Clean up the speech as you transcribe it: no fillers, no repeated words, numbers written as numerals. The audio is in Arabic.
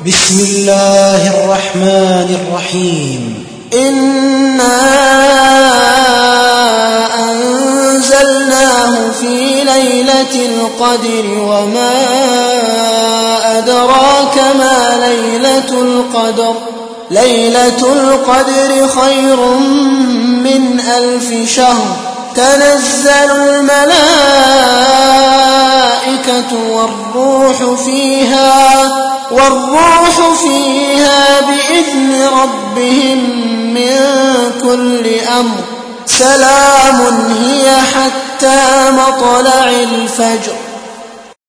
بسم الله الرحمن الرحيم. إنا أنزلناه في ليلة القدر وما أدراك ما ليلة القدر. ليلة القدر خير من 1000 شهر. تنزل الملائكة والروح فيها بإذن ربهم من كل أمر. سلام هي حتى مطلع الفجر.